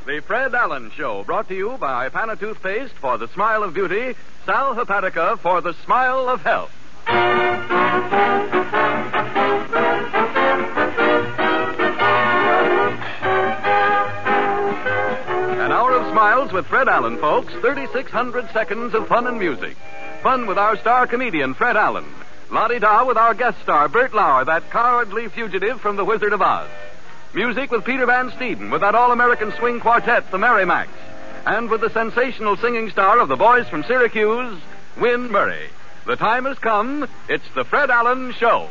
The Fred Allen Show, brought to you by Pana Toothpaste for the smile of beauty, Sal Hepatica for the smile of health. An hour of smiles with Fred Allen, folks. 3,600 seconds of fun and music. Fun with our star comedian, Fred Allen. La-di-da with our guest star, Bert Lauer, that cowardly fugitive from The Wizard of Oz. Music with Peter Van Steeden, with that all-American swing quartet, the Merrimacs. And with the sensational singing star of the Boys from Syracuse, Win Murray. The time has come. It's the Fred Allen Show.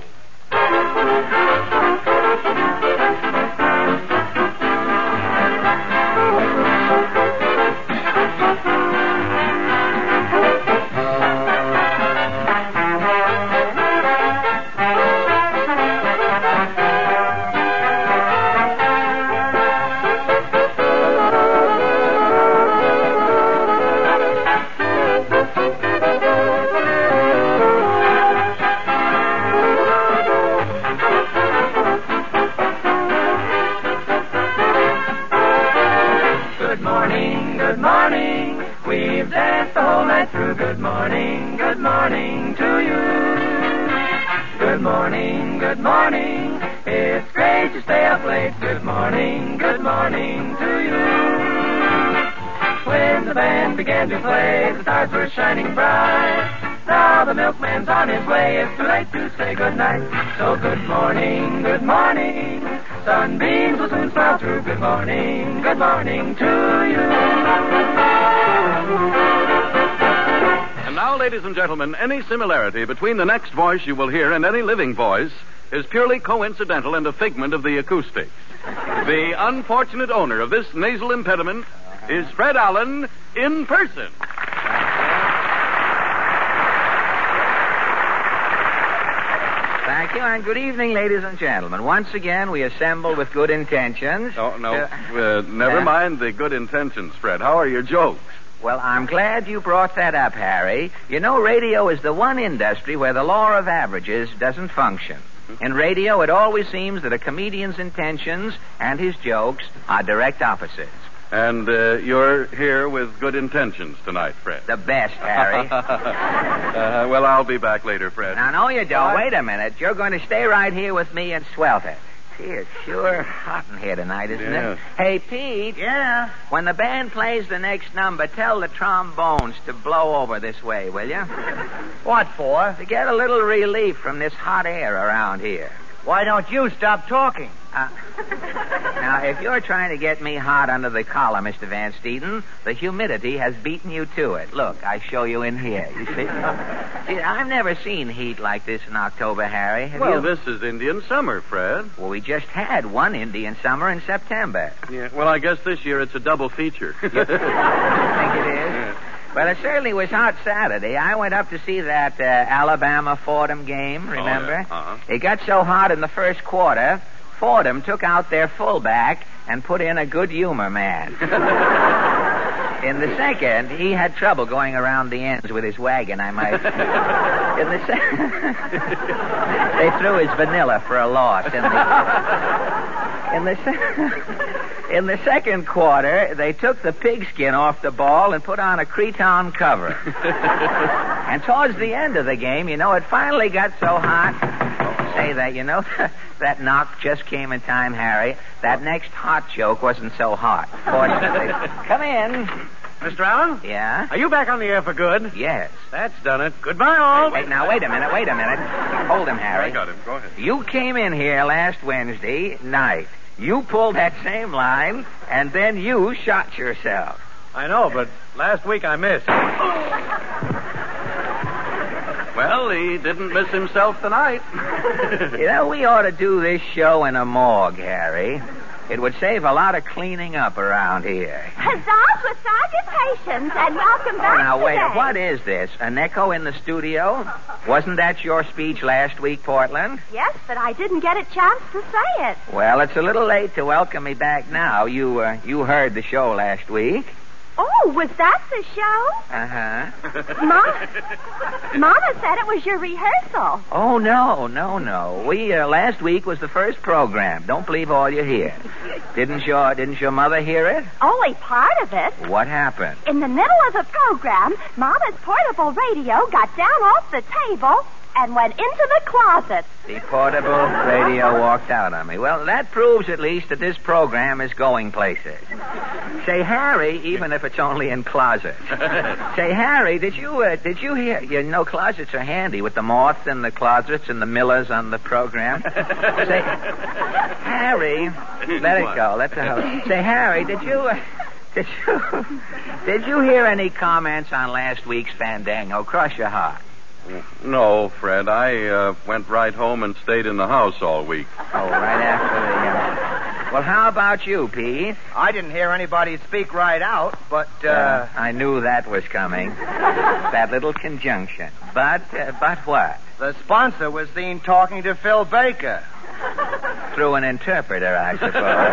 Good morning. It's great to stay up late. Good morning to you. When the band began to play, the stars were shining bright. Now the milkman's on his way. It's too late to say good night. So good morning. Sunbeams will soon smile through. Good morning to you. And now, ladies and gentlemen, any similarity between the next voice you will hear and any living voice is purely coincidental and a figment of the acoustics. The unfortunate owner of this nasal impediment is Fred Allen in person. Thank you, and good evening, ladies and gentlemen. Once again, we assemble with good intentions. Oh, no. Never mind the good intentions, Fred. How are your jokes? Well, I'm glad you brought that up, Harry. You know, radio is the one industry where the law of averages doesn't function. In radio, it always seems that a comedian's intentions and his jokes are direct opposites. And you're here with good intentions tonight, Fred. The best, Harry. Well, I'll be back later, Fred. Now, no, you don't. Wait a minute. You're going to stay right here with me and Swelter. Gee, it's sure hot in here tonight, isn't it? Hey, Pete. Yeah? When the band plays the next number, tell the trombones to blow over this way, will you? What for? To get a little relief from this hot air around here. Why don't you stop talking? Now, if you're trying to get me hot under the collar, Mr. Van Steeden, the humidity has beaten you to it. Look, I show you in here. You see? See, I've never seen heat like this in October, Harry. Have you? This is Indian summer, Fred. Well, we just had one Indian summer in September. Yeah. Well, I guess this year it's a double feature. You think it is? Yeah. Well, it certainly was hot Saturday. I went up to see that Alabama-Fordham game, remember? Oh, yeah. Uh-huh. It got so hot in the first quarter, Fordham took out their fullback and put in a good humor man. In the second, he had trouble going around the ends with his wagon, I might. They threw his vanilla for a loss. In the second quarter, they took the pigskin off the ball and put on a cretonne cover. And towards the end of the game, you know, it finally got so hot. Say that, you know, that knock just came in time, Harry. That next hot joke wasn't so hot. Fortunately. Come in. Mr. Allen? Yeah? Are you back on the air for good? Yes. That's done it. Goodbye, all. Wait a minute. Hold him, Harry. I got him. Go ahead. You came in here last Wednesday night. You pulled that same line, and then you shot yourself. I know, but last week I missed. Well, he didn't miss himself tonight. You know, we ought to do this show in a morgue, Harry. It would save a lot of cleaning up around here. Huzzah for salutations, and welcome back now, wait. today. What is this? An echo in the studio? Wasn't that your speech last week, Portland? Yes, but I didn't get a chance to say it. Well, it's a little late to welcome me back now. You heard the show last week. Oh, was that the show? Uh-huh. Mama said it was your rehearsal. Oh, no. We, last week was the first program. Don't believe all you hear. Didn't your mother hear it? Only part of it. What happened? In the middle of the program, Mama's portable radio got down off the table and went into the closet. The portable radio walked out on me. Well, that proves at least that this program is going places. Say, Harry, even if it's only in closets. Say, Harry, did you hear? You know, closets are handy with the moths in the closets and the Millers on the program. Say, Harry, let it go. Let the host. Say, Harry, did you hear any comments on last week's Fandango? Cross your heart. No, Fred. I went right home and stayed in the house all week. Oh, right after the... Well, how about you, Pete? I didn't hear anybody speak right out, but... I knew that was coming. That little conjunction. But what? The sponsor was seen talking to Phil Baker. Through an interpreter, I suppose.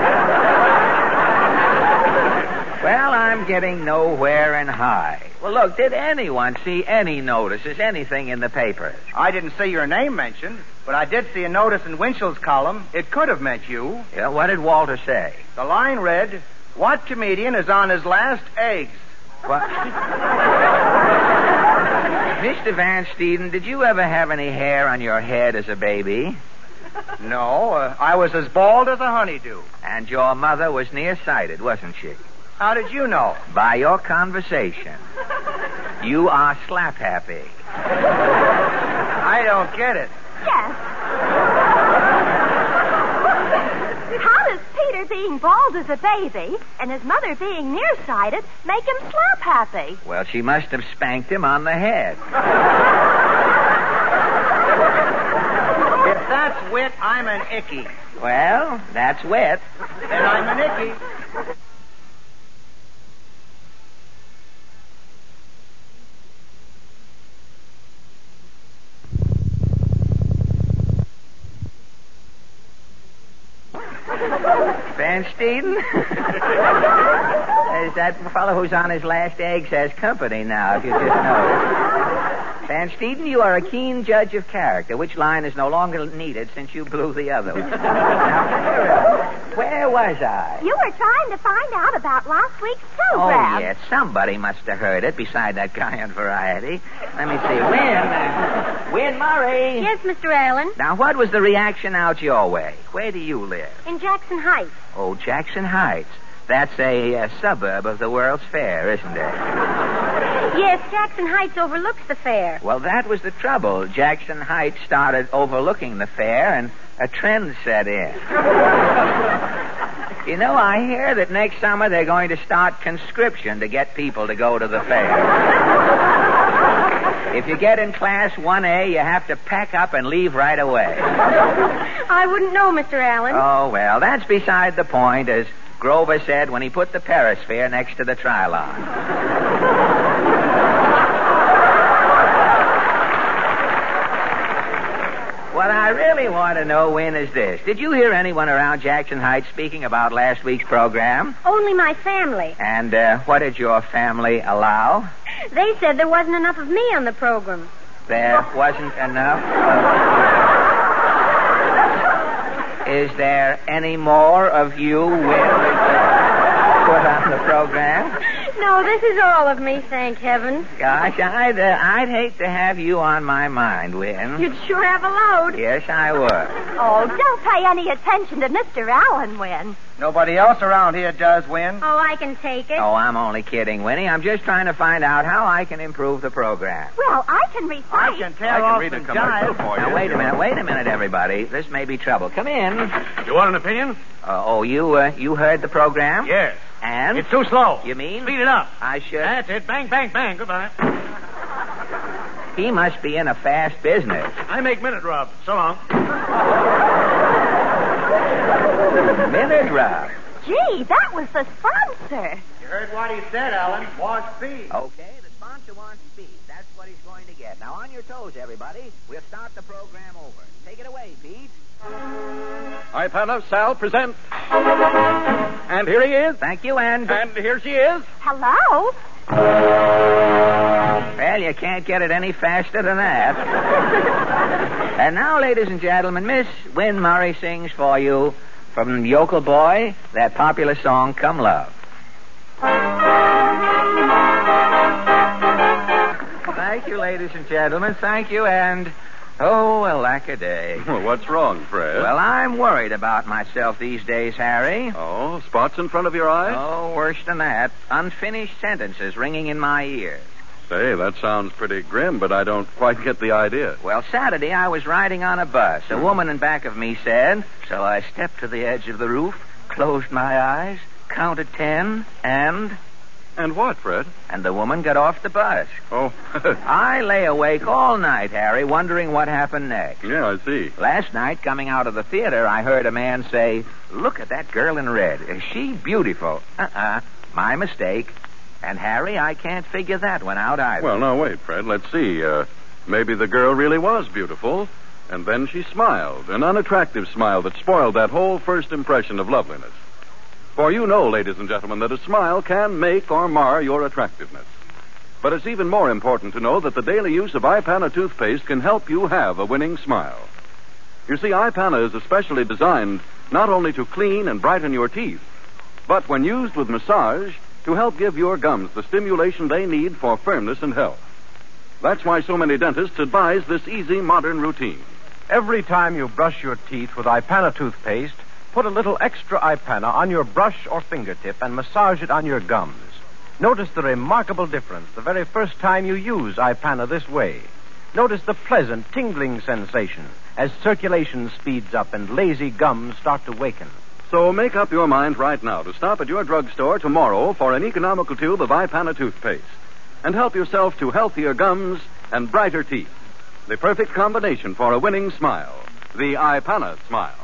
Well, I'm getting nowhere in high. Well, look, did anyone see any notices, anything in the papers? I didn't see your name mentioned, but I did see a notice in Winchell's column. It could have meant you. Yeah, what did Walter say? The line read, "What comedian is on his last eggs?" What? Mr. Van Steeden, did you ever have any hair on your head as a baby? No, I was as bald as a honeydew. And your mother was nearsighted, wasn't she? How did you know? By your conversation. You are slap happy. I don't get it. Yes. How does Peter being bald as a baby and his mother being nearsighted make him slap happy? Well, she must have spanked him on the head. If that's wit, I'm an icky. Well, that's wit. Then I'm an icky. Van Steeden? Is that fellow who's on his last eggs has company now, if you just know. Van Steeden, you are a keen judge of character, which line is no longer needed since you blew the other one. Now, where was I? You were trying to find out about last week's program. Oh, yes. Somebody must have heard it beside that guy on Variety. Let me see. Win Murray. Yes, Mr. Allen. Now, what was the reaction out your way? Where do you live? In Jackson Heights. Oh, Jackson Heights. That's a suburb of the World's Fair, isn't it? Yes, Jackson Heights overlooks the fair. Well, that was the trouble. Jackson Heights started overlooking the fair, and a trend set in. You know, I hear that next summer they're going to start conscription to get people to go to the fair. If you get in Class 1A, you have to pack up and leave right away. I wouldn't know, Mr. Allen. Oh, well, that's beside the point, as Grover said when he put the Perisphere next to the Trilon. What I really want to know, Win, is this. Did you hear anyone around Jackson Heights speaking about last week's program? Only my family. And what did your family allow? They said there wasn't enough of me on the program. There wasn't enough? Is there any more of you, Win, put on the program? No, this is all of me, thank heaven. Gosh, I'd hate to have you on my mind, Win. You'd sure have a load. Yes, I would. Oh, don't pay any attention to Mr. Allen, Win. Nobody else around here does, Win. Oh, I can take it. Oh, I'm only kidding, Winnie. I'm just trying to find out how I can improve the program. Well, I can recite. I can tear off read a some commercial jive. for you. Now, wait a minute, everybody. This may be trouble. Come in. You want an opinion? You heard the program? Yes. And? It's too slow. You mean? Speed it up. I should. That's it. Bang, bang, bang. Goodbye. He must be in a fast business. I make minute rub. So long. Minute Rob. Gee, that was the sponsor. You heard what he said, Alan. Want speed. Okay, the sponsor wants speed. That's what he's going to get. Now, on your toes, everybody. We'll start the program over. Take it away, Pete. iPana Sal presents And here he is. Thank you, and here she is. Hello? well, you can't get it any faster than that. And now, ladies and gentlemen, Miss Wynn Murray sings for you from Yokel Boy that popular song, Come Love. Thank you, ladies and gentlemen. Thank you, and oh, alack-a-day. Well, what's wrong, Fred? Well, I'm worried about myself these days, Harry. Oh, spots in front of your eyes? Oh, worse than that. Unfinished sentences ringing in my ears. Say, that sounds pretty grim, but I don't quite get the idea. Well, Saturday I was riding on a bus. A woman in back of me said, so I stepped to the edge of the roof, closed my eyes, counted 10, and... And what, Fred? And the woman got off the bus. Oh. I lay awake all night, Harry, wondering what happened next. Yeah, I see. Last night, coming out of the theater, I heard a man say, look at that girl in red. Is she beautiful? My mistake. And, Harry, I can't figure that one out either. Well, now, wait, Fred. Let's see. Maybe the girl really was beautiful, and then she smiled. An unattractive smile that spoiled that whole first impression of loveliness. For you know, ladies and gentlemen, that a smile can make or mar your attractiveness. But it's even more important to know that the daily use of Ipana toothpaste can help you have a winning smile. You see, Ipana is especially designed not only to clean and brighten your teeth, but when used with massage, to help give your gums the stimulation they need for firmness and health. That's why so many dentists advise this easy modern routine. Every time you brush your teeth with Ipana toothpaste, put a little extra Ipana on your brush or fingertip and massage it on your gums. Notice the remarkable difference the very first time you use Ipana this way. Notice the pleasant, tingling sensation as circulation speeds up and lazy gums start to waken. So make up your mind right now to stop at your drugstore tomorrow for an economical tube of Ipana toothpaste and help yourself to healthier gums and brighter teeth. The perfect combination for a winning smile. The Ipana smile.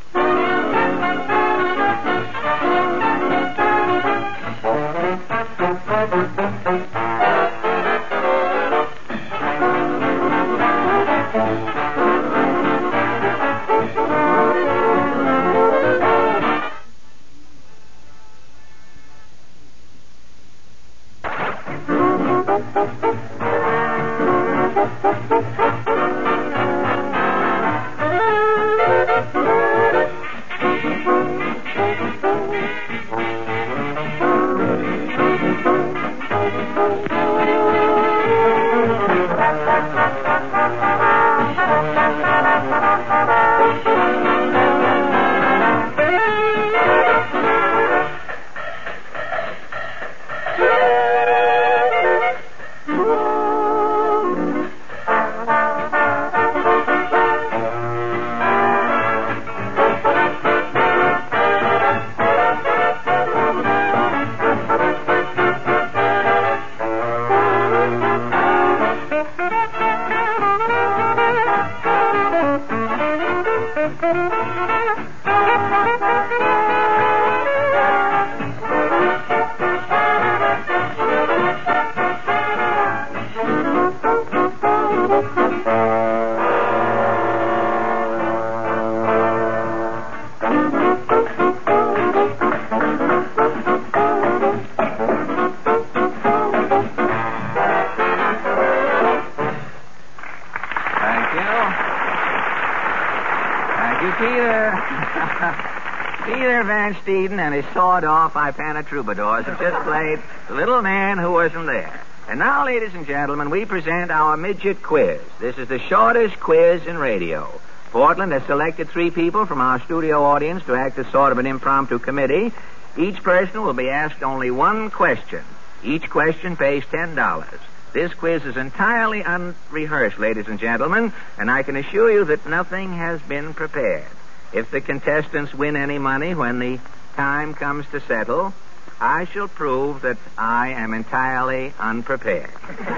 Peter Van Steeden and his sawed-off Ipana troubadours have just played The Little Man Who Wasn't There. And now, ladies and gentlemen, we present our midget quiz. This is the shortest quiz in radio. Portland has selected 3 people from our studio audience to act as sort of an impromptu committee. Each person will be asked only one question. Each question pays $10. This quiz is entirely unrehearsed, ladies and gentlemen, and I can assure you that nothing has been prepared. If the contestants win any money when the time comes to settle, I shall prove that I am entirely unprepared.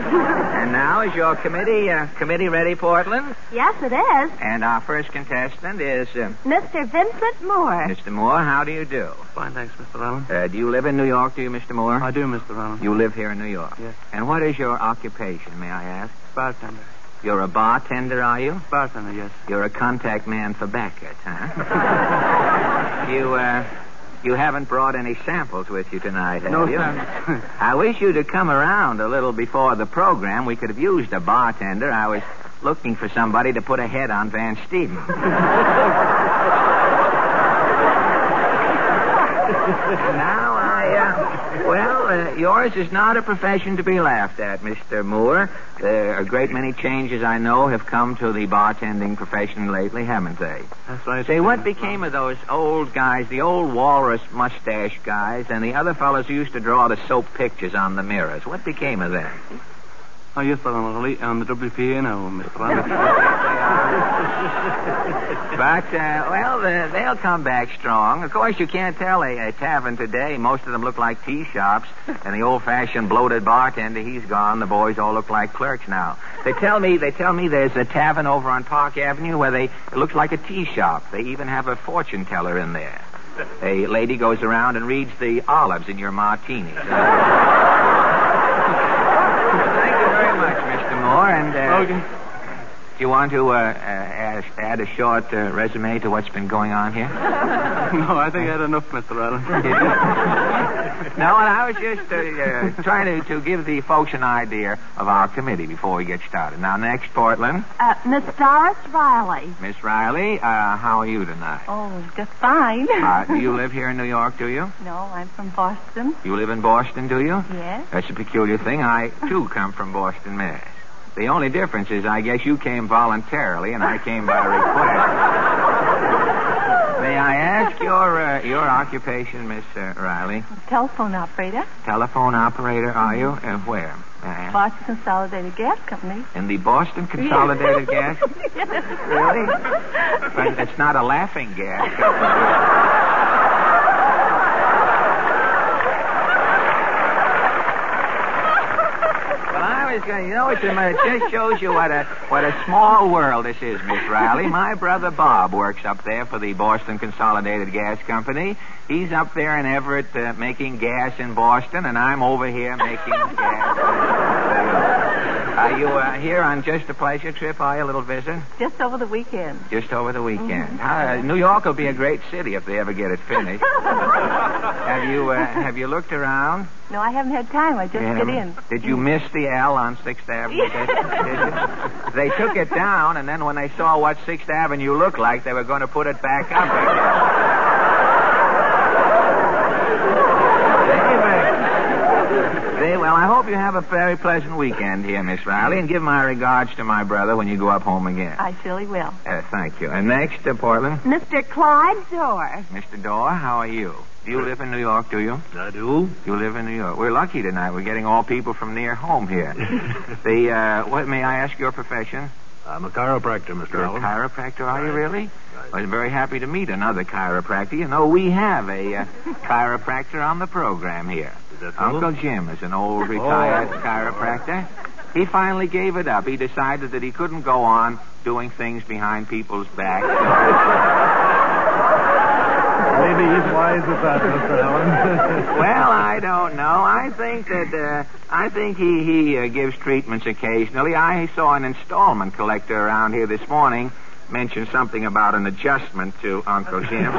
And now, is your committee ready, Portland? Yes, it is. And our first contestant is... Mr. Vincent Moore. Mr. Moore, how do you do? Fine, thanks, Mr. Allen. Do you live in New York, do you, Mr. Moore? I do, Mr. Allen. You live here in New York? Yes. And what is your occupation, may I ask? Bartender. You're a bartender, are you? Bartender, yes. You're a contact man for Beckett, huh? You haven't brought any samples with you tonight, have No, you? sir. I wish you'd have come around a little before the program. We could have used a bartender. I was looking for somebody to put a head on Van Steeden. Now, yours is not a profession to be laughed at, Mr. Moore. There are a great many changes I know have come to the bartending profession lately, haven't they? That's right. Say, what became of those old guys, the old walrus mustache guys, and the other fellows who used to draw the soap pictures on the mirrors? What became of them? Oh, yes, sir. I'm on the WPA now, Mr. Allen. But, they'll come back strong. Of course, you can't tell a tavern today. Most of them look like tea shops. And the old-fashioned bloated bartender, he's gone. The boys all look like clerks now. They tell me there's a tavern over on Park Avenue where it looks like a tea shop. They even have a fortune teller in there. A lady goes around and reads the olives in your martinis. Thank you very much, Mr. Moore. And Okay. do you want to add a short resume to what's been going on here? No, I think I had enough, Mr. Allen. No, and I was just trying to give the folks an idea of our committee before we get started. Now, next, Portland. Miss Doris Riley. Miss Riley, how are you tonight? Oh, just fine. Do you live here in New York, do you? No, I'm from Boston. You live in Boston, do you? Yes. That's a peculiar thing. I, too, come from Boston, Mass. The only difference is I guess you came voluntarily and I came by request. May I ask your occupation, Miss Riley? Telephone operator. Telephone operator, are you? Where? Boston Consolidated Gas Company. In the Boston Consolidated Gas? Really? But it's not a laughing gas company. It just shows you what a small world this is, Miss Riley. My brother Bob works up there for the Boston Consolidated Gas Company. He's up there in Everett making gas in Boston, and I'm over here making gas. Are you here on just a pleasure trip? Are you a little visit? Just over the weekend. Just over the weekend. New York will be a great city if they ever get it finished. Have you looked around? No, I haven't had time. I just get in. Did you miss the L on 6th Avenue? Did you? They took it down, and then when they saw what 6th Avenue looked like, they were going to put it back up again. Well, I hope you have a very pleasant weekend here, Miss Riley, and give my regards to my brother when you go up home again. I surely will. Thank you. And next, Portland. Mr. Clyde Dorr. Mr. Dorr, how are you? Do you live in New York, do you? I do. You live in New York. We're lucky tonight. We're getting all people from near home here. What may I ask your profession? I'm a chiropractor, Mr. You're a Allen. chiropractor, are you really? Right. I'm very happy to meet another chiropractor. You know, we have a chiropractor on the program here. Is that so? Uncle Jim is an old retired chiropractor. He finally gave it up. He decided that he couldn't go on doing things behind people's backs. Maybe he's wise at that, Mr. Allen. Well, I don't know. I think he gives treatments occasionally. I saw an installment collector around here this morning mention something about an adjustment to Uncle Jim.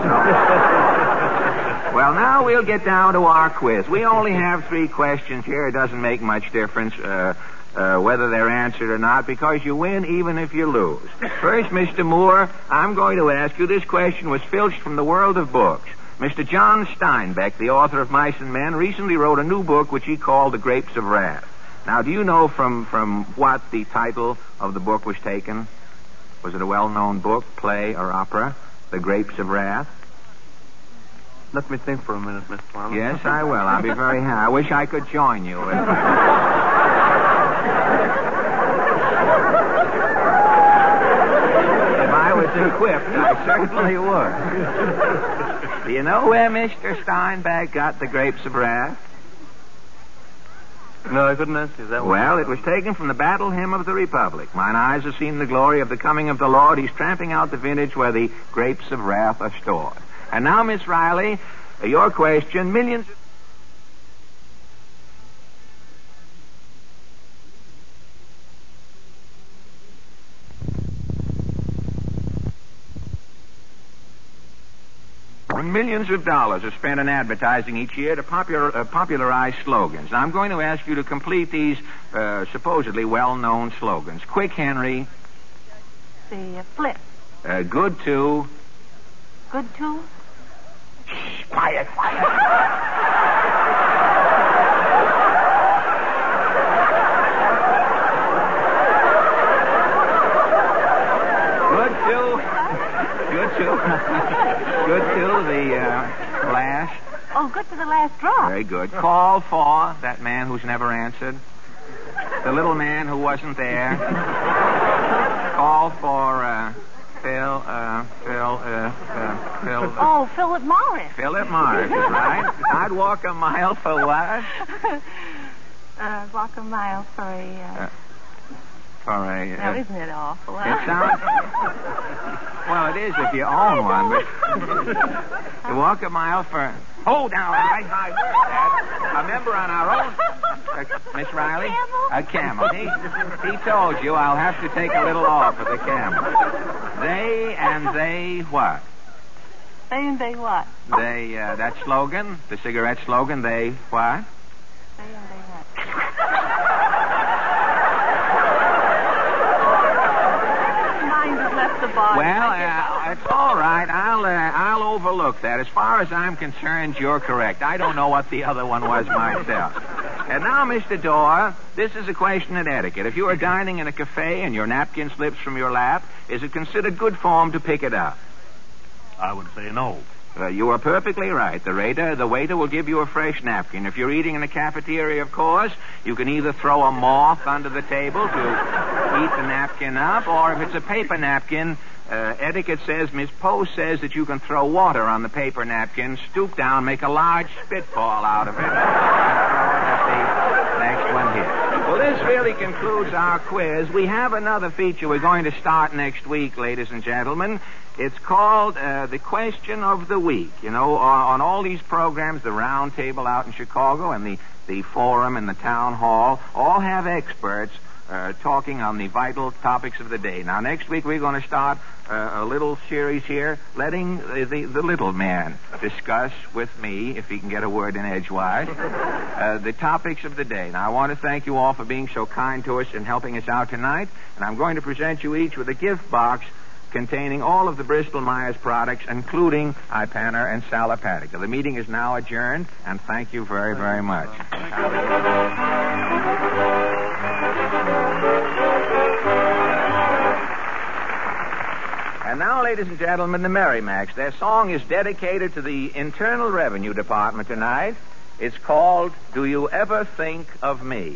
Well, now we'll get down to our quiz. We only have 3 questions here. It doesn't make much difference whether they're answered or not, because you win even if you lose. First, Mr. Moore, I'm going to ask you, this question was filched from the world of books. Mr. John Steinbeck, the author of Mice and Men, recently wrote a new book which he called The Grapes of Wrath. Now, do you know from what the title of the book was taken? Was it a well-known book, play, or opera? The Grapes of Wrath? Let me think for a minute, Mr. Allen. Yes, I will. I'll be very happy. I wish I could join you. If I was equipped, I certainly would. Do you know where Mr. Steinbeck got The Grapes of Wrath? No, I couldn't answer that one. Well, it was taken from the Battle Hymn of the Republic. Mine eyes have seen the glory of the coming of the Lord. He's tramping out the vintage where the grapes of wrath are stored. And now, Miss Riley, your question. Millions of... millions of dollars are spent in advertising each year to popularize slogans. Now, I'm going to ask you to complete these supposedly well-known slogans. Quick, Henry. The flip. Good to. Good to? Shh, quiet. Good to the last. Oh, good to the last drop. Very good. Call for that man who's never answered. The little man who wasn't there. Call for Phil. Oh, Philip Morris. Philip Morris, right? I'd walk a mile for what? Walk a mile for a... Now, isn't it awful? It sounds... Well, it is if you own one, but... To walk a mile for... Oh, now, I heard that. A member on our own... Miss Riley? A camel. He told you I'll have to take a little off of the camel. They what? They and they what? They, that slogan, the cigarette slogan, they what? They and they what? Well, it's all right. I'll overlook that. As far as I'm concerned, you're correct. I don't know what the other one was myself. And now, Mr. Dorr, this is a question of etiquette. If you are dining in a cafe and your napkin slips from your lap, is it considered good form to pick it up? I would say no. You are perfectly right. The waiter will give you a fresh napkin. If you're eating in a cafeteria, of course, you can either throw a moth under the table to eat the napkin up, or if it's a paper napkin, etiquette says, Miss Post says that you can throw water on the paper napkin, stoop down, make a large spitball out of it, and throw it at the next one here. Well, this really concludes our quiz. We have another feature we're going to start next week, ladies and gentlemen. It's called the Question of the Week. You know, on all these programs, the Round Table out in Chicago and the Forum and the Town Hall, all have experts talking on the vital topics of the day. Now, next week we're going to start a little series here, letting the little man discuss with me, if he can get a word in edgewise, the topics of the day. Now, I want to thank you all for being so kind to us and helping us out tonight, and I'm going to present you each with a gift box containing all of the Bristol-Myers products, including Ipana and Salopatica. The meeting is now adjourned, and thank you very, very much. And now, ladies and gentlemen, the Merrimacs. Their song is dedicated to the Internal Revenue Department tonight. It's called, Do You Ever Think of Me?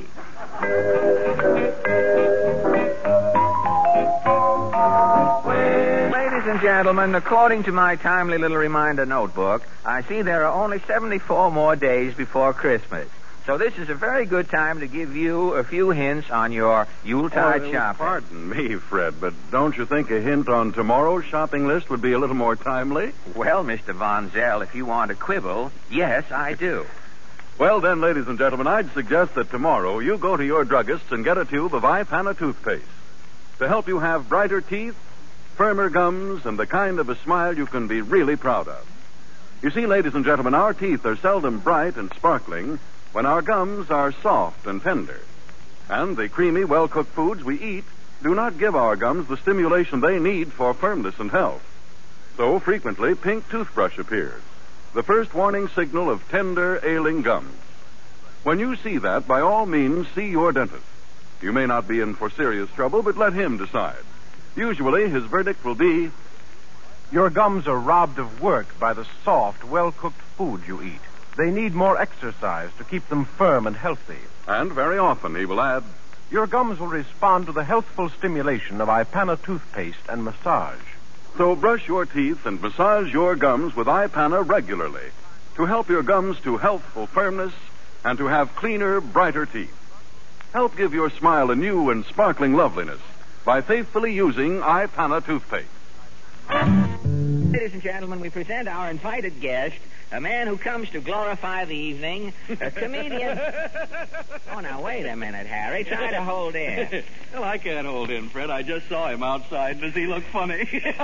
Ladies and gentlemen, according to my timely little reminder notebook, I see there are only 74 more days before Christmas. So this is a very good time to give you a few hints on your Yuletide shopping. Pardon me, Fred, but don't you think a hint on tomorrow's shopping list would be a little more timely? Well, Mr. Von Zell, if you want to quibble, yes, I do. Well, then, ladies and gentlemen, I'd suggest that tomorrow you go to your druggist and get a tube of Ipana toothpaste to help you have brighter teeth, firmer gums, and the kind of a smile you can be really proud of. You see, ladies and gentlemen, our teeth are seldom bright and sparkling when our gums are soft and tender. And the creamy, well-cooked foods we eat do not give our gums the stimulation they need for firmness and health. So frequently, pink toothbrush appears, the first warning signal of tender, ailing gums. When you see that, by all means, see your dentist. You may not be in for serious trouble, but let him decide. Usually, his verdict will be, your gums are robbed of work by the soft, well-cooked food you eat. They need more exercise to keep them firm and healthy. And very often, he will add, your gums will respond to the healthful stimulation of Ipana toothpaste and massage. So brush your teeth and massage your gums with Ipana regularly to help your gums to healthful firmness and to have cleaner, brighter teeth. Help give your smile a new and sparkling loveliness by faithfully using Ipana toothpaste. Ladies ladies and gentlemen, we present our invited guest, a man who comes to glorify the evening, a comedian. Oh, now, wait a minute, Harry. Try to hold in. Well, I can't hold in, Fred. I just saw him outside. Does he look funny?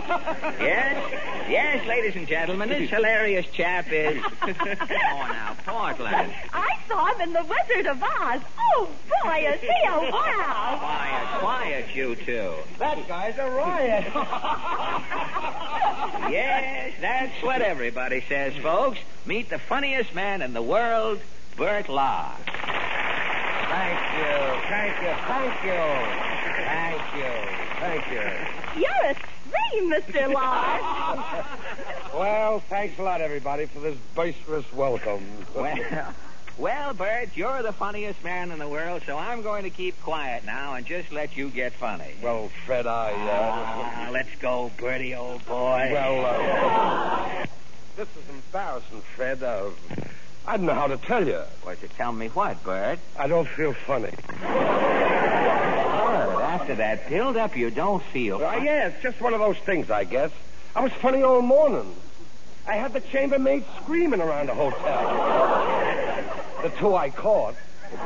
Yes, ladies and gentlemen, this hilarious chap is... Oh, now, Portland. I saw him in The Wizard of Oz. Oh, boy, is he a wow. Quiet, you two. That guy's a riot. Yes, that's what everybody says, folks. Meet the funniest man in the world, Bert Lahr. Thank you. You're a scream, Mr. Lahr. Well, thanks a lot, everybody, for this boisterous welcome. Well, Bert, you're the funniest man in the world, so I'm going to keep quiet now and just let you get funny. Well, Fred, Let's go, Bertie, old boy. Well, this is embarrassing, Fred. I don't know how to tell you. Well, to tell me what, Bert? I don't feel funny. After that build-up, you don't feel funny. Yeah, it's just one of those things, I guess. I was funny all morning. I had the chambermaid screaming around the hotel. The two I caught.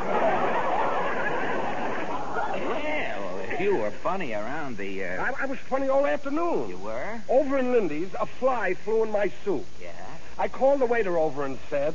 Well, if you were funny around the... I was funny all afternoon. You were? Over in Lindy's, a fly flew in my soup. Yeah? I called the waiter over and said...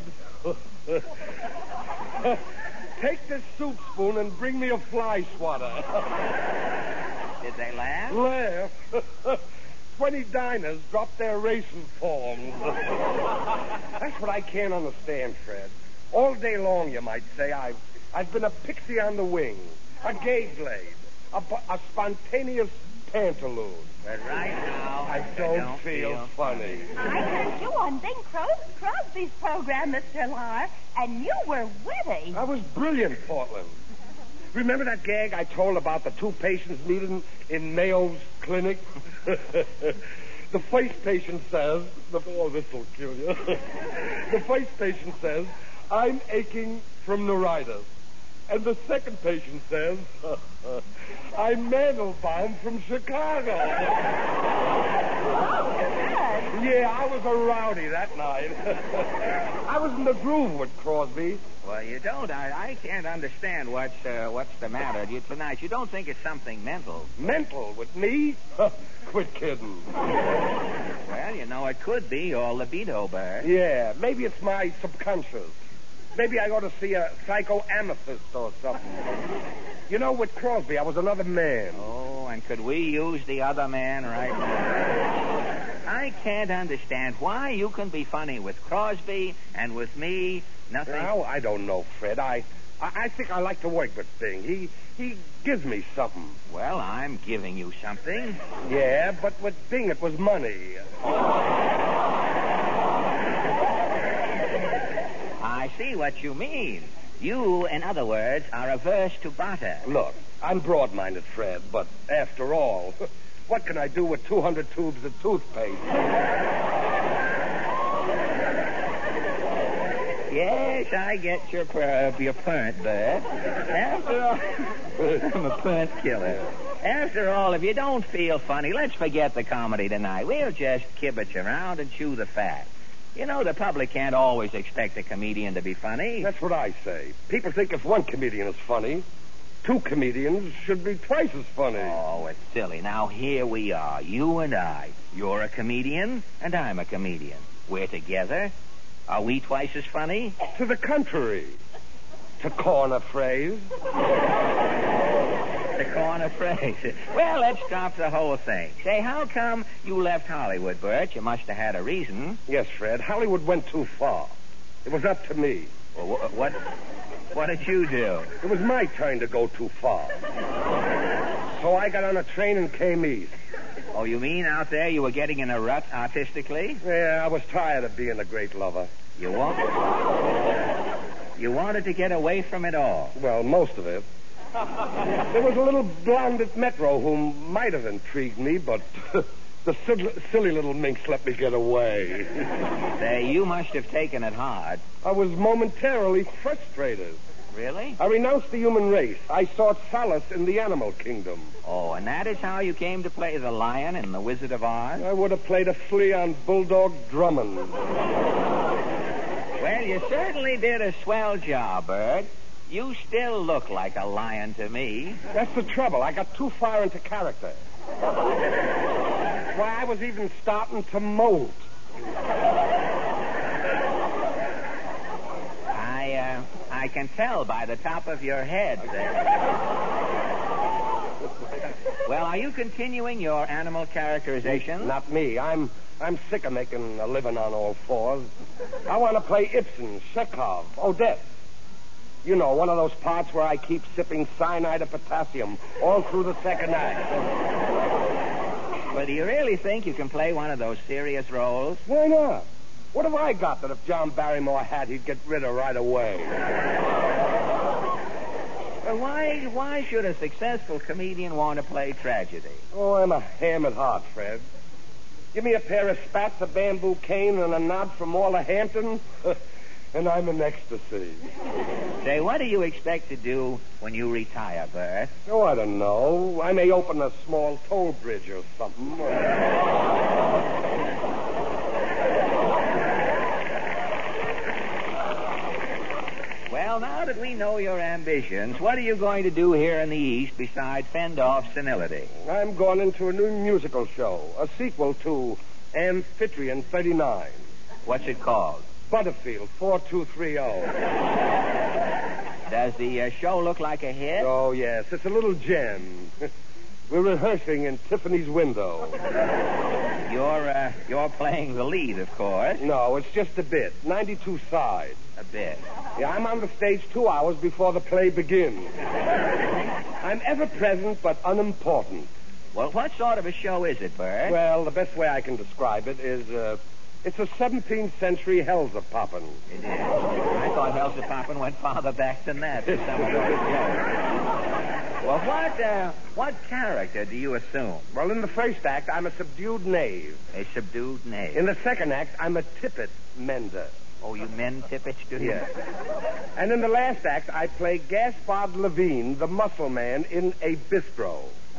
Take this soup spoon and bring me a fly swatter. Did they laugh? Laugh? 20 diners dropped their racing forms. That's what I can't understand, Fred. All day long, you might say, I've been a pixie on the wing, a gay blade, a spontaneous pantaloon. But right now, I don't feel funny. I heard you on Bing Crosby's program, Mr. Lahr, and you were witty. I was brilliant, Portland. Remember that gag I told about the two patients meeting in Mayo's clinic? The first patient says, oh, this will kill you. The first patient says, I'm aching from neuritis. And the second patient says, I'm Mandelbaum from Chicago. Yeah, I was a rowdy that night. I was in the groove with Crosby. Well, you don't. I can't understand what's the matter tonight. You don't think it's something mental? Mental with me? Quit kidding. Well, you know, it could be your libido, Bert. Yeah, maybe it's my subconscious. Maybe I ought to see a psychoanalyst or something. You know, with Crosby, I was another man. Oh, and could we use the other man right now? I can't understand why you can be funny with Crosby and with me, nothing. Now, I don't know, Fred. I think I like to work with Bing. He gives me something. Well, I'm giving you something. Yeah, but with Bing it was money. I see what you mean. You, in other words, are averse to barter. Look, I'm broad-minded, Fred, but after all, what can I do with 200 tubes of toothpaste? Yes, I get your point, Bert. After all, I'm a point killer. After all, if you don't feel funny, let's forget the comedy tonight. We'll just kibitz around and chew the fat. You know, the public can't always expect a comedian to be funny. That's what I say. People think if one comedian is funny, two comedians should be twice as funny. Oh, it's silly. Now, here we are, you and I. You're a comedian, and I'm a comedian. We're together. Are we twice as funny? To the contrary. To coin a phrase. The corner phrase. Well, let's drop the whole thing. Say, how come you left Hollywood, Bert? You must have had a reason. Yes, Fred. Hollywood went too far. It was up to me. Well, what did you do? It was my turn to go too far. So I got on a train and came east. Oh, you mean out there you were getting in a rut artistically? Yeah, I was tired of being a great lover. You wanted to get away from it all? Well, most of it. There was a little blonde at Metro who might have intrigued me, but the silly little minx let me get away. Say, you must have taken it hard. I was momentarily frustrated. Really? I renounced the human race. I sought solace in the animal kingdom. Oh, and that is how you came to play the lion in The Wizard of Oz? I would have played a flea on Bulldog Drummond. Well, you certainly did a swell job, Bert. You still look like a lion to me. That's the trouble. I got too far into character. Why, I was even starting to molt. I can tell by the top of your head there. Well, are you continuing your animal characterizations? Not me. I'm sick of making a living on all fours. I want to play Ibsen, Chekhov, Odette. You know, one of those parts where I keep sipping cyanide of potassium all through the second act. Well, do you really think you can play one of those serious roles? Why not? What have I got that if John Barrymore had, he'd get rid of right away? Well, why should a successful comedian want to play tragedy? Oh, I'm a ham at heart, Fred. Give me a pair of spats, a bamboo cane, and a nod from Orla Hampton, and I'm in ecstasy. Say, what do you expect to do when you retire, Bert? Oh, I don't know. I may open a small toll bridge or something. Well, now that we know your ambitions, what are you going to do here in the East besides fend off senility? I'm going into a new musical show, a sequel to Amphitryon 39. What's it called? Butterfield 4230. Does the show look like a hit? Oh, yes. It's a little gem. We're rehearsing in Tiffany's window. You're playing the lead, of course. No, it's just a bit. 92 sides. A bit. Yeah, I'm on the stage 2 hours before the play begins. I'm ever present but unimportant. Well, what sort of a show is it, Bert? Well, the best way I can describe it is, it's a 17th century Hellzapoppin'. It is. I thought Hellzapoppin' went farther back than that for some of those jokes. Well, what character do you assume? Well, in the first act, I'm a subdued knave. A subdued knave. In the second act, I'm a tippet mender. Oh, you mend tippets, do you? Yes. And in the last act, I play Gaspard Levine, the muscle man, in a bistro.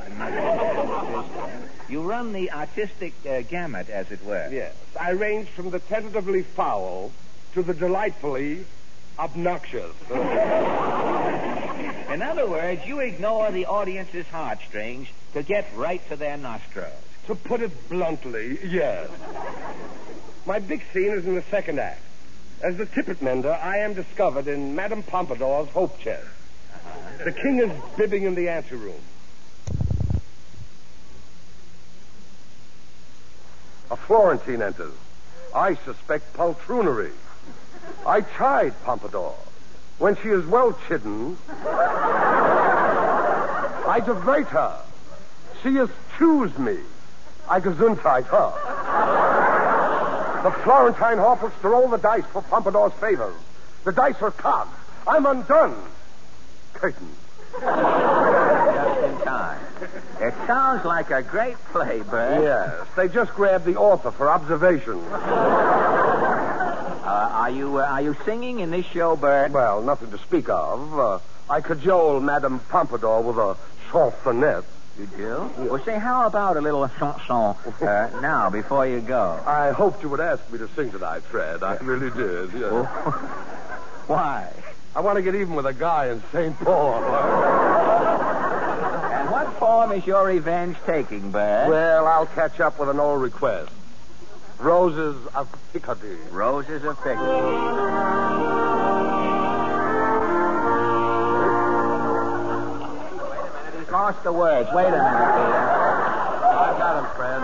You run the artistic gamut, as it were. Yes. I range from the tentatively foul to the delightfully obnoxious. In other words, you ignore the audience's heartstrings to get right to their nostrils. To put it bluntly, yes. My big scene is in the second act. As the tippet mender, I am discovered in Madame Pompadour's hope chest. The king is bibbing in the anteroom. A Florentine enters. I suspect poltroonery. I chide Pompadour. When she is well chidden, I derate her. She eschews me. I gesundheit her. The Florentine hoppers to roll the dice for Pompadour's favor. The dice are cocked. I'm undone. Curtain. Just in time. It sounds like a great play, Bert. Yes, they just grabbed the author for observation. Are you singing in this show, Bert? Well, nothing to speak of. I cajole Madame Pompadour with a chansonnette. You do? Yeah. Well, say, how about a little chanson now, before you go? I hoped you would ask me to sing tonight, Fred. I really did. Yeah. Well, why? I want to get even with a guy in St. Paul. And what form is your revenge taking, Bert? Well, I'll catch up with an old request. Roses of Picardy. Roses of Picardy. Lost the words. Wait a minute, Peter. I got him, Fred.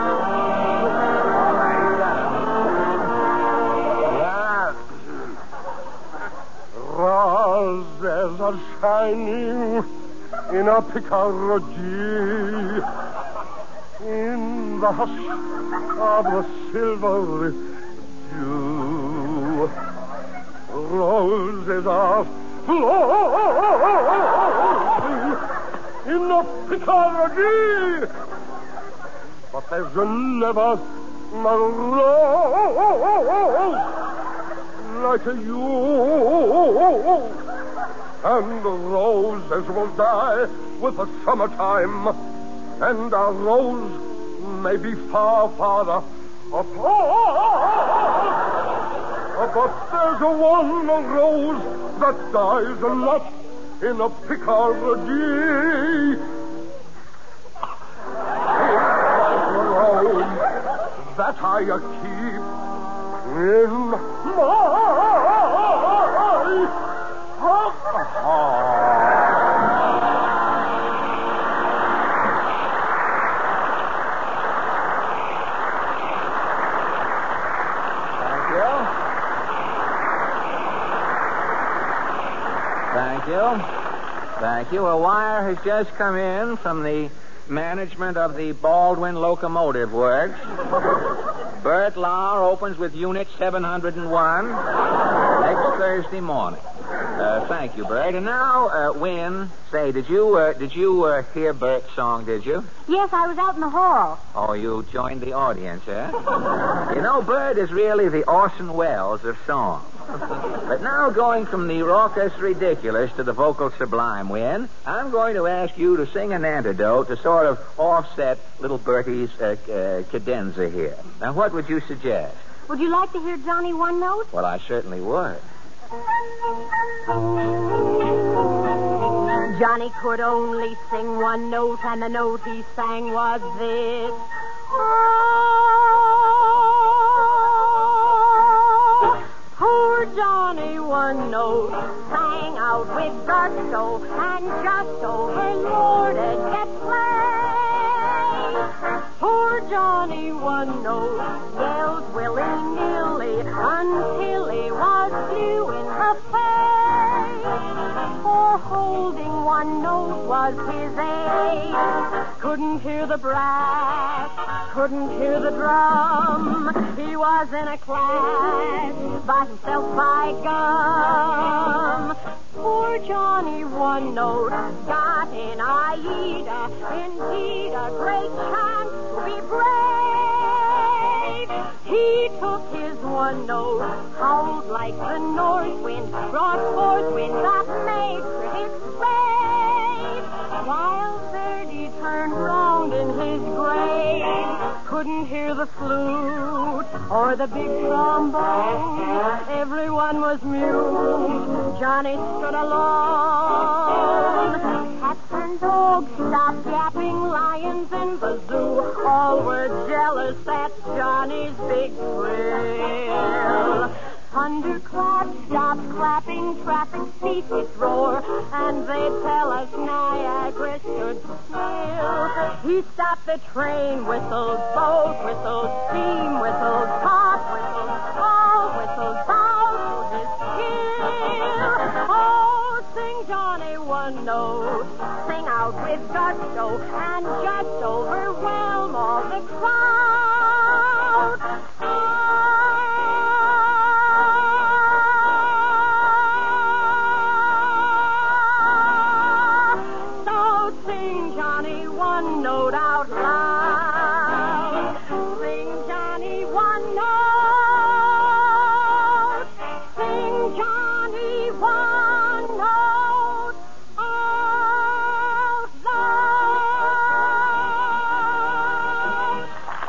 Yeah. Roses are shining in a Picardy, in the hush of the silver dew. Roses are flowing in a Picardy, but there's never a rose like you. and the roses will die with the summertime, and our rose may be far farther apart. But there's one rose that dies not in a Picardy. Rose that I keep in my heart. Thank you. A wire has just come in from the management of the Baldwin Locomotive Works. Bert Lauer opens with Unit 701 next Thursday morning. Thank you, Bert. And now, Win, say, did you hear Bert's song, did you? Yes, I was out in the hall. Oh, you joined the audience, eh? You know, Bert is really the Orson Welles of song. But now, going from the raucous ridiculous to the vocal sublime, Win, I'm going to ask you to sing an antidote to sort of offset little Bertie's cadenza here. Now, what would you suggest? Would you like to hear Johnny One Note? Well, I certainly would. Johnny could only sing one note, and the note he sang was this. Poor Johnny One Note sang out with gusto and just overlorded gets played. Poor Johnny One Note yelled willy-nilly until he was blue in the face. For holding one note was his age. Couldn't hear the brass, couldn't hear the drum. He was in a class by himself, by gum. Poor Johnny One Note got in Aida, indeed a great chance to be brave. He took his one note, howled like the north wind, brought forth wind that made critics rave. While Verdi turned round in his grave, couldn't hear the flute or the big trombone. Everyone was mute. Johnny stood alone. Cats and dogs stopped yapping, lions in the zoo all were jealous at Johnny's big thrill. Thunderclaps stopped clapping, traffic ceased its roar, and they tell us Niagara stood still. He stopped the train, whistled, boat whistled, steam whistled, top whistled, all whistled, bow to his skill. Oh, sing Johnny One Note, sing out with gusto, and just overwhelm all the crowd. Note out loud. Sing Johnny One Note. Sing Johnny One Note out loud.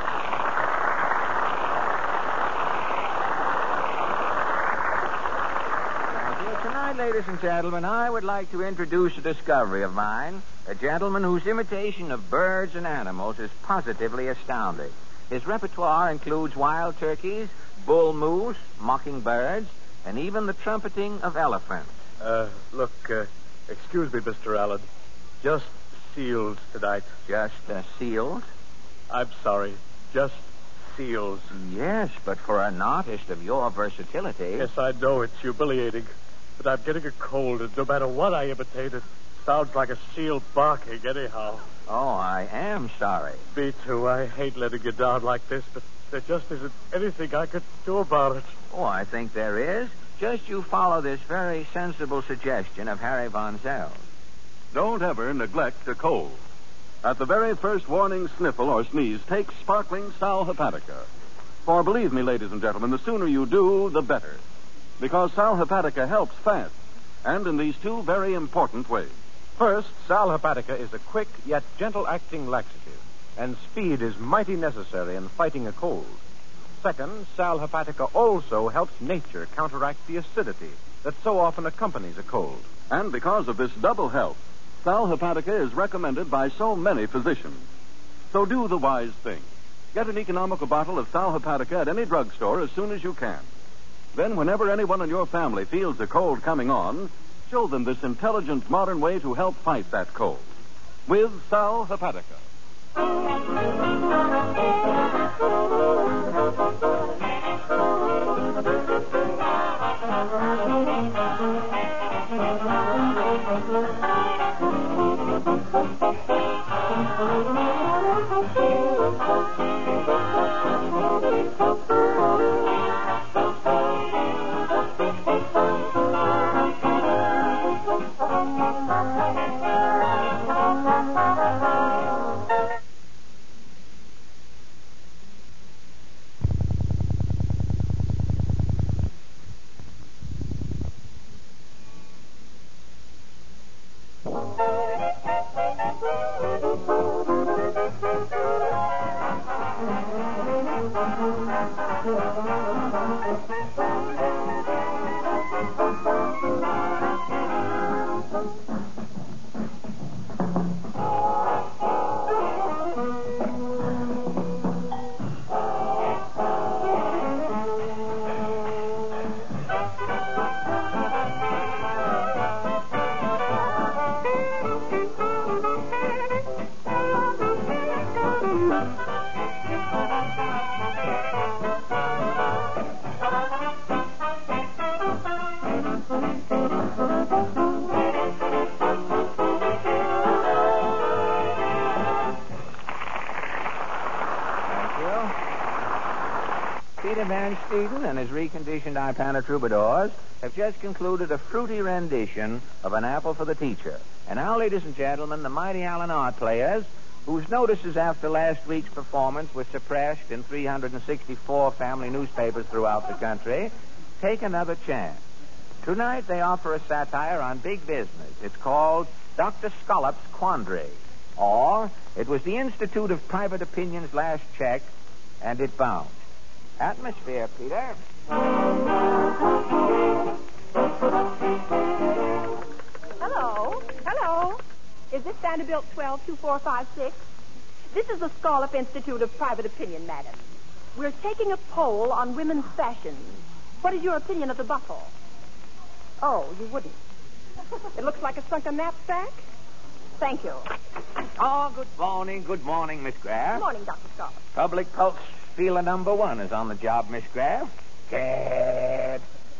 Tonight, ladies and gentlemen, I would like to introduce a discovery of mine. A gentleman whose imitation of birds and animals is positively astounding. His repertoire includes wild turkeys, bull moose, mockingbirds, and even the trumpeting of elephants. Look, excuse me, Mr. Allen. Just seals tonight. Just seals? I'm sorry. Just seals. Yes, but for an artist of your versatility... Yes, I know it's humiliating, but I'm getting a cold, and no matter what I imitate, it sounds like a seal barking anyhow. Oh, I am sorry. Me too. I hate letting you down like this, but there just isn't anything I could do about it. Oh, I think there is. Just you follow this very sensible suggestion of Harry Von Zell. Don't ever neglect a cold. At the very first warning sniffle or sneeze, take sparkling Sal Hepatica. For believe me, ladies and gentlemen, the sooner you do, the better. Because Sal Hepatica helps fast. and in these two very important ways. First, Sal Hepatica is a quick yet gentle-acting laxative, and speed is mighty necessary in fighting a cold. Second, Sal Hepatica also helps nature counteract the acidity that so often accompanies a cold. And because of this double help, Sal Hepatica is recommended by so many physicians. So do the wise thing. Get an economical bottle of Sal Hepatica at any drugstore as soon as you can. Then, whenever anyone in your family feels a cold coming on, show them this intelligent modern way to help fight that cold. With Sal Hepatica. Peter Van Steeden and his reconditioned Ipana Troubadours have just concluded a fruity rendition of An Apple for the Teacher. And now, ladies and gentlemen, the mighty Allen Art Players, whose notices after last week's performance were suppressed in 364 family newspapers throughout the country, take another chance. Tonight they offer a satire on big business. It's called Dr. Scollop's Quandary. Or, it was the Institute of Private Opinion's last check, and it bounced. Atmosphere, Peter. Hello. Hello. Is this Vanderbilt 122456? This is the Scollop Institute of Private Opinion, madam. We're taking a poll on women's fashions. What is your opinion of the buckle? Oh, you wouldn't. It looks like a sunken knapsack. Thank you. Oh, good morning, Miss Graff. Good morning, Dr. Scollop. Public Pulse Feeler number 1 is on the job, Miss Graff. Gad.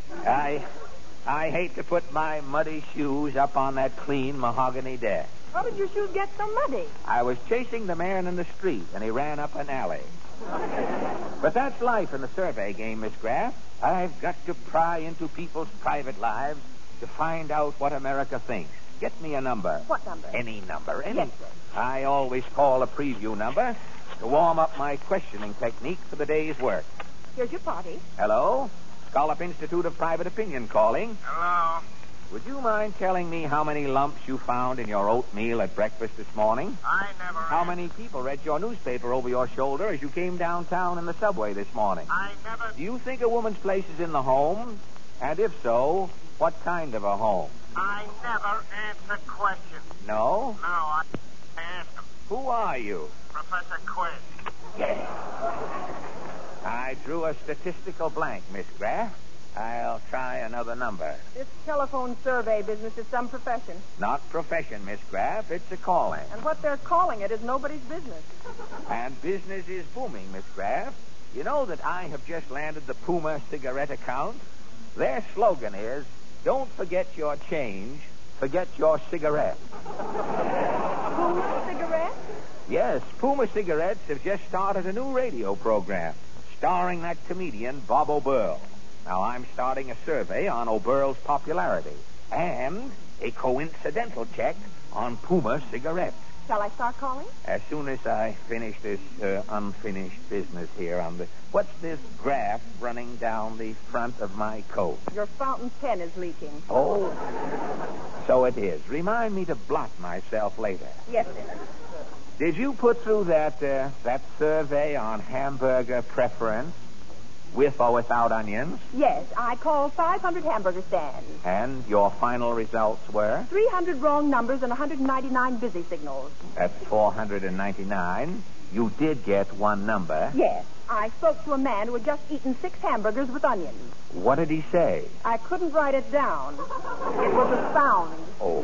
I hate to put my muddy shoes up on that clean mahogany desk. How did your shoes get so muddy? I was chasing the man in the street, and he ran up an alley. But that's life in the survey game, Miss Graff. I've got to pry into people's private lives to find out what America thinks. Get me a number. What number? Any number. Yes, sir. I always call a preview number to warm up my questioning technique for the day's work. Here's your party. Hello? Scollop Institute of Private Opinion calling. Hello? Would you mind telling me how many lumps you found in your oatmeal at breakfast this morning? I never... How many people read your newspaper over your shoulder as you came downtown in the subway this morning? I never... Do you think a woman's place is in the home? And if so, what kind of a home? I never answer questions. No? No, I ask them. Who are you? Professor Quiz. Yes. I drew a statistical blank, Miss Graff. I'll try another number. This telephone survey business is some profession. Not profession, Miss Graff. It's a calling. And what they're calling it is nobody's business. And business is booming, Miss Graff. You know that I have just landed the Puma cigarette account? Their slogan is, don't forget your change, forget your cigarette. Puma cigarette? Yes, Puma Cigarettes have just started a new radio program starring that comedian Bob O'Burl. Now, I'm starting a survey on O'Burl's popularity and a coincidental check on Puma Cigarettes. Shall I start calling? As soon as I finish this unfinished business here on the... What's this graph running down the front of my coat? Your fountain pen is leaking. Oh, so it is. Remind me to blot myself later. Yes, sir. Did you put through that survey on hamburger preference, with or without onions? Yes, I called 500 hamburger stands. And your final results were? 300 wrong numbers and 199 busy signals. That's 499. You did get one number. Yes, I spoke to a man who had just eaten 6 hamburgers with onions. What did he say? I couldn't write it down. It was a sound.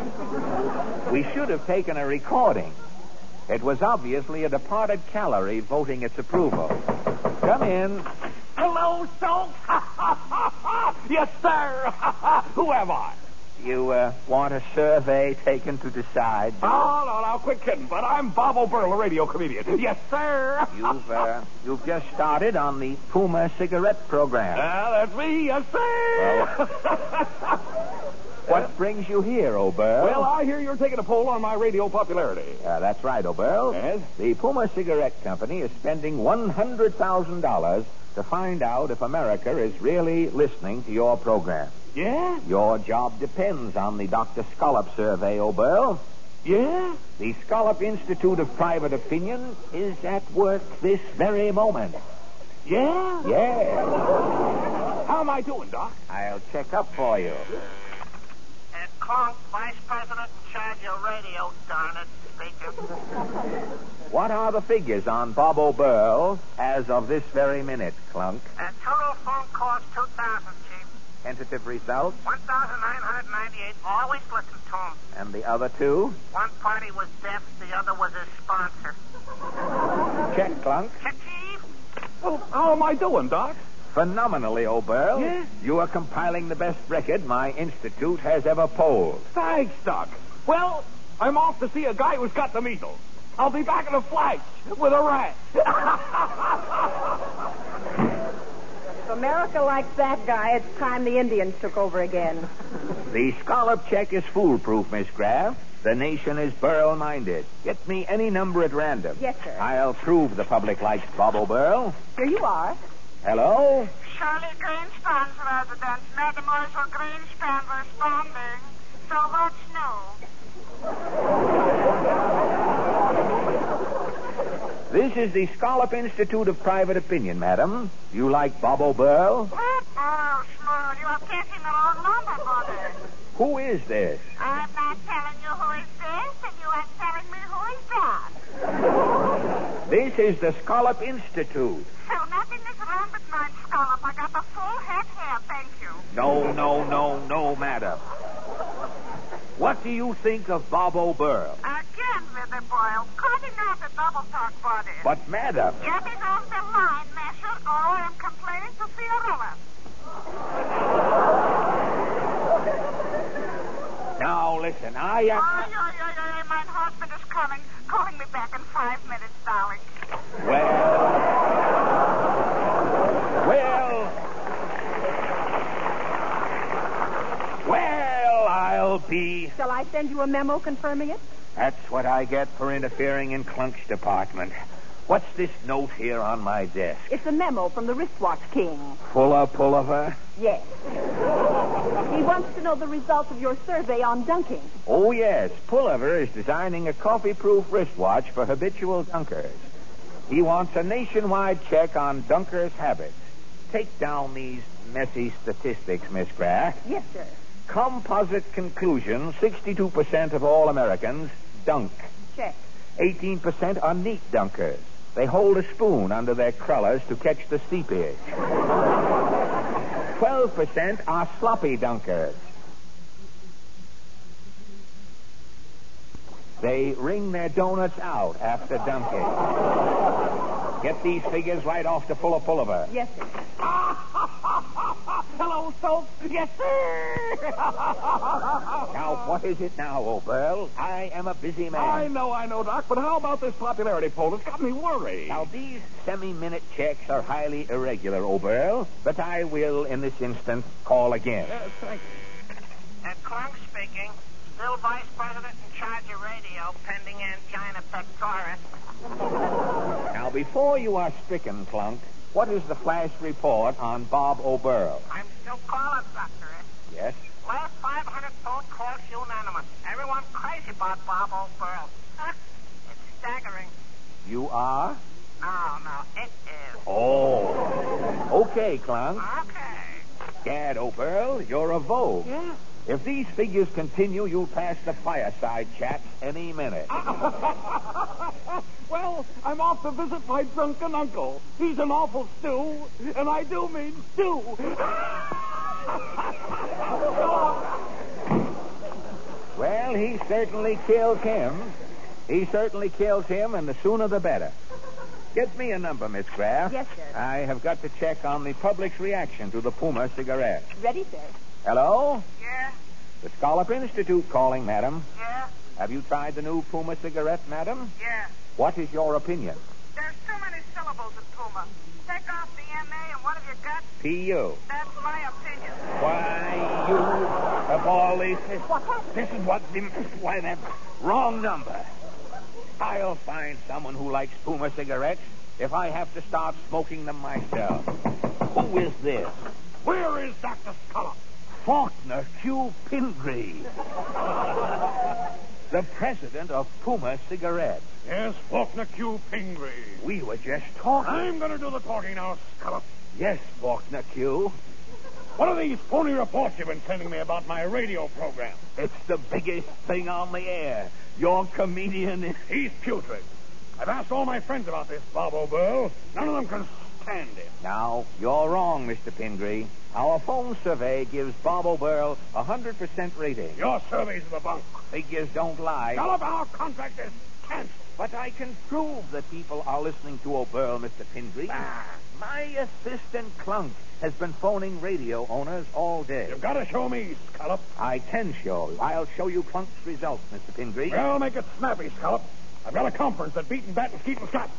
Oh. We should have taken a recording. It was obviously a departed calorie voting its approval. Come in. Hello, Stokes. Yes, sir. Who am I? You want a survey taken to decide? Oh, no, quit kidding. But I'm Bob O'Burl, a radio comedian. Yes, sir. You've just started on the Puma cigarette program. That's me. Yes, sir. Well, what brings you here, O'Burl? Well, I hear you're taking a poll on my radio popularity. That's right, O'Burl. Yes? The Puma Cigarette Company is spending $100,000 to find out if America is really listening to your program. Yeah? Your job depends on the Dr. Scollop survey, O'Burl. Yeah? The Scollop Institute of Private Opinion is at work this very moment. Yeah? Yeah. How am I doing, Doc? I'll check up for you. And Clunk, Vice President in charge of radio, darn it, speaker. What are the figures on Bob O'Burl as of this very minute, Clunk? Total phone calls, 2,000, Chief. Tentative results? 1,998. Always listen to him. And the other two? One party was deaf, the other was his sponsor. Check, Clunk. Chief? Well, how am I doing, Doc? Phenomenally, O'Burl. Yeah? You are compiling the best record my institute has ever polled. Thanks, Doc. Well, I'm off to see a guy who's got the measles. I'll be back in a flash with a rat. If America likes that guy, it's time the Indians took over again. The Scollop check is foolproof, Miss Graff. The nation is Burl-minded. Get me any number at random. Yes, sir. I'll prove the public likes Bob O'Burl. Here you are. Hello? Shirley Greenspan's residence. Mademoiselle Greenspan responding. So what's new? This is the Scollop Institute of Private Opinion, madam. You like Bob O'Burl? Oh, smooth. You are getting the wrong number, brother. Who is this? I'm not telling you who is this, and you are telling me who is that. This is the Scollop Institute. So nothing is wrong with my scallop. I got the full head hair, thank you. No, madam. What do you think of Bob O'Burl? Again with the boil. Cutting out the double talk body. But, madam... Getting off the line, measure, or I am complaining to Fiorella. Now, listen, I am... My husband is coming. Calling me back in 5 minutes, darling. Well, I'll be... Shall I send you a memo confirming it? That's what I get for interfering in Clunk's department. What's this note here on my desk? It's a memo from the wristwatch king. Pullover? Yes. He wants to know the results of your survey on dunking. Oh, yes. Pullover is designing a coffee-proof wristwatch for habitual dunkers. He wants a nationwide check on dunkers' habits. Take down these messy statistics, Miss Graff. Yes, sir. Composite conclusion, 62% of all Americans dunk. Check. 18% are neat dunkers. They hold a spoon under their crullers to catch the seepage. 12% are sloppy dunkers. They wring their donuts out after dunking. Get these figures right off to Pullover. Yes, sir. Hello, Stokes. Yes, sir. Now, what is it now, O'Burl? I am a busy man. I know, Doc, but how about this popularity poll? It's got me worried. Now, these semi-minute checks are highly irregular, O'Burl, but I will, in this instance, call again. Yes, thank you. Clunk speaking. Still vice president in charge of radio, pending angina pectoris. Now, before you are stricken, Clunk, what is the flash report on Bob O'Burl? I'm still calling, Doctor. Yes? Last 500 vote close unanimous. Everyone crazy about Bob O'Burl. It's staggering. You are? No, it is. Oh. Okay, Clunk. Okay. Gad O'Burl, you're a vogue. Yeah. If these figures continue, you'll pass the fireside chat any minute. Well, I'm off to visit my drunken uncle. He's an awful stew, and I do mean stew. Well, he certainly killed him. He certainly killed him, and the sooner the better. Get me a number, Miss Graff. Yes, sir. I have got to check on the public's reaction to the Puma cigarette. Ready, sir. Hello? Yeah? The Scallop Institute calling, madam. Yeah? Have you tried the new Puma cigarette, madam? Yeah. What is your opinion? There's too many syllables in Puma. Take off the M-A and what have you got? P.U. That's my opinion. Why, you of all these... What happened? This is what... Why, that... Wrong number. I'll find someone who likes Puma cigarettes if I have to start smoking them myself. Who is this? Where is Dr. Scallop? Faulkner Q. Pingree. The president of Puma Cigarettes. Yes, Faulkner Q. Pingree. We were just talking. I'm going to do the talking now, Scallop. Yes, Faulkner Q. What are these phony reports you've been sending me about my radio program? It's the biggest thing on the air. Your comedian is... He's putrid. I've asked all my friends about this, Bob O'Burl. None of them can stand him. Now, you're wrong, Mr. Pingree. Our phone survey gives Bob O'Burl 100% rating. Your surveys are the bunk. Figures don't lie. Scallop, our contract is canceled. But I can prove that people are listening to O'Burl, Mr. Pingree. My assistant, Clunk, has been phoning radio owners all day. You've got to show me, Scallop. I can show you. I'll show you Clunk's results, Mr. Pingree. Well, make it snappy, Scallop. I've got a conference at Beaton, Bat, and Skeet and Scott.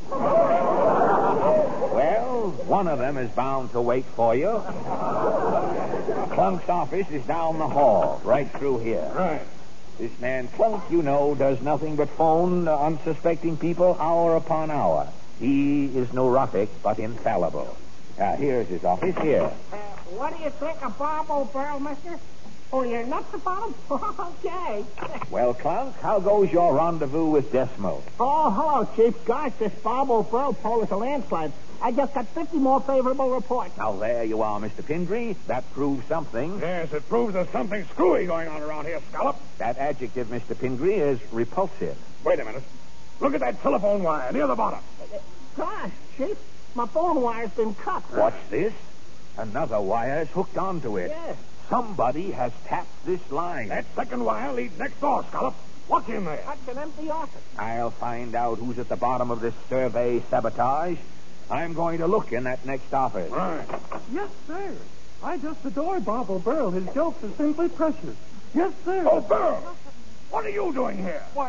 Well, one of them is bound to wait for you. Clunk's office is down the hall, right through here. Right. This man Clunk, you know, does nothing but phone unsuspecting people hour upon hour. He is neurotic, but infallible. Here's his office, here. What do you think of Bob O'Burl, mister? Oh, you're nuts about him? Okay. Well, Clunk, how goes your rendezvous with Desmo? Oh, hello, Chief. Gosh, this Bob O'Burl poll is a landslide. I just got 50 more favorable reports. Now, there you are, Mr. Pingree. That proves something. Yes, it proves there's something screwy going on around here, Scallop. That adjective, Mr. Pingree, is repulsive. Wait a minute. Look at that telephone wire near the bottom. Gosh, Chief, my phone wire's been cut. What's this? Another wire is hooked onto it. Yes. Somebody has tapped this line. That second wire leads next door, Scallop. What's in there? That's an empty office. I'll find out who's at the bottom of this survey sabotage. I'm going to look in that next office. Right. Yes, sir. I just adore Bob O'Burl. His jokes are simply precious. Yes, sir. O'Burl! What are you doing here? Why...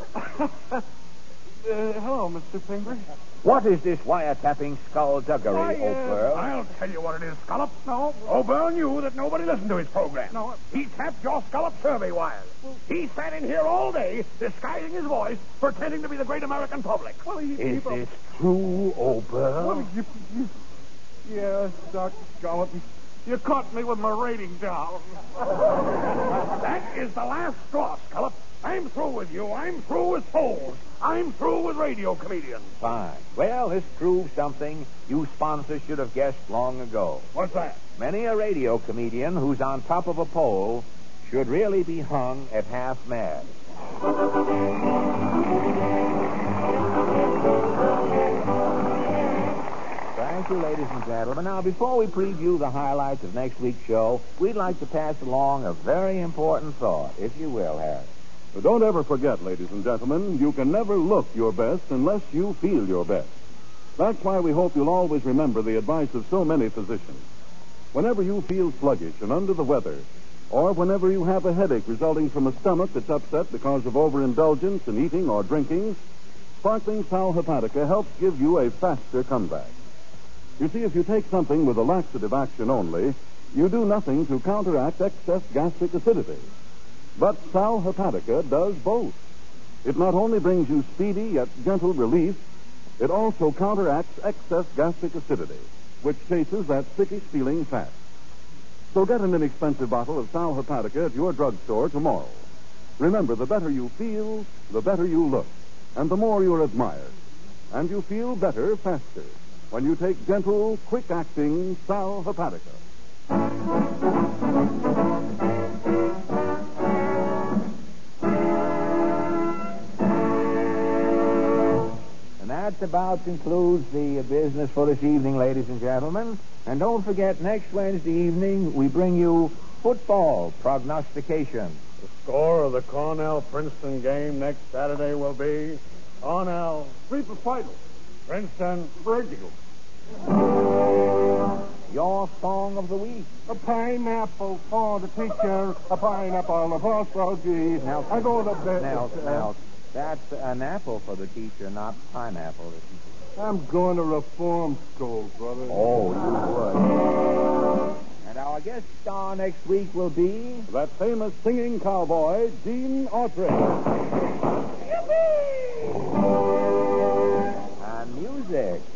hello, Mr. Pingree. What is this wiretapping skullduggery, O'Burl? I'll tell you what it is, Scallop. No. O'Burl knew that nobody listened to his program. No. He tapped your Scallop survey wires. He sat in here all day, disguising his voice, pretending to be the great American public. Well, Is this true, O'Burl? Well, yes, Dr. Scallop. You caught me with my rating down. That is the last straw, Scallop. I'm through with you. I'm through with polls. I'm through with radio comedians. Fine. Well, this proves something you sponsors should have guessed long ago. What's that? Many a radio comedian who's on top of a poll should really be hung at half-mast. Thank you, ladies and gentlemen. Now, before we preview the highlights of next week's show, we'd like to pass along a very important thought, if you will, Harry. But don't ever forget, ladies and gentlemen, you can never look your best unless you feel your best. That's why we hope you'll always remember the advice of so many physicians. Whenever you feel sluggish and under the weather, or whenever you have a headache resulting from a stomach that's upset because of overindulgence in eating or drinking, Sparkling Sal Hepatica helps give you a faster comeback. You see, if you take something with a laxative action only, you do nothing to counteract excess gastric acidity. But Sal Hepatica does both. It not only brings you speedy yet gentle relief, it also counteracts excess gastric acidity, which chases that sickish feeling fast. So get an inexpensive bottle of Sal Hepatica at your drugstore tomorrow. Remember, the better you feel, the better you look, and the more you're admired. And you feel better faster when you take gentle, quick-acting Sal Hepatica. And that about concludes the business for this evening, ladies and gentlemen. And don't forget, next Wednesday evening, we bring you football prognostication. The score of the Cornell-Princeton game next Saturday will be Cornell Reaper Final. Princeton Vertical. Your song of the week. A pineapple for the teacher, a pineapple for Froggy. Now, I go to bed. Now, that's an apple for the teacher, not pineapple. I'm going to reform school, brother. Oh, you would. And our guest star next week will be... that famous singing cowboy, Gene Autry. And music.